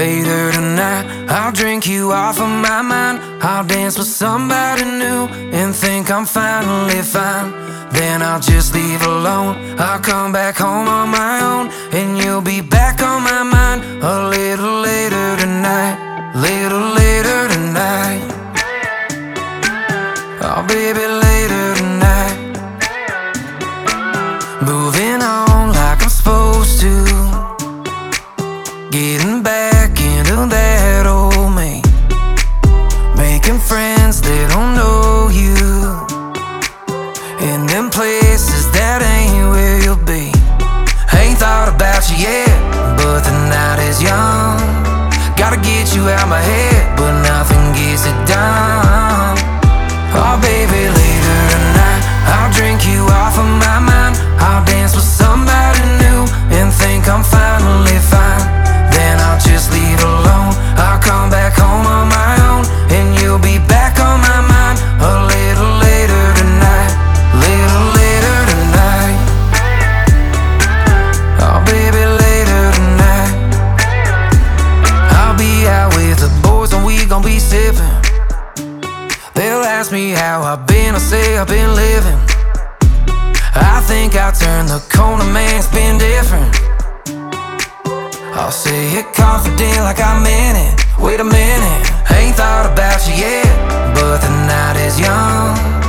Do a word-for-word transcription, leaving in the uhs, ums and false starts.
later tonight. I'll drink you off of my mind. I'll dance with somebody new and think I'm finally fine. Then I'll just leave alone. I'll come back home on my own, and you'll be back on my mind a little later tonight. Little later tonight. Oh baby, later tonight. Moving on like I'm supposed to, getting back into that old me, making friends that don't know you, in them places that ain't where you'll be. Ain't thought about you yet, but the night is young. Gotta get you out my head, but nothing gets it done. Oh baby, later tonight, I'll drink you off of my mind. I'll dance with somebody new and think I'm finally fine. Then I'll just leave alone. I'll come back home on my own, and you'll be back on my mind a little later tonight. Little later tonight. Oh baby, later tonight. I'll be out with the boys and we gon' be sippin'. They'll ask me how I've been, I say I've been living. I think I'll turn the corner, man, it's been different. I'll say it confident like I meant it. Wait a minute, ain't thought about you yet, but the night is young.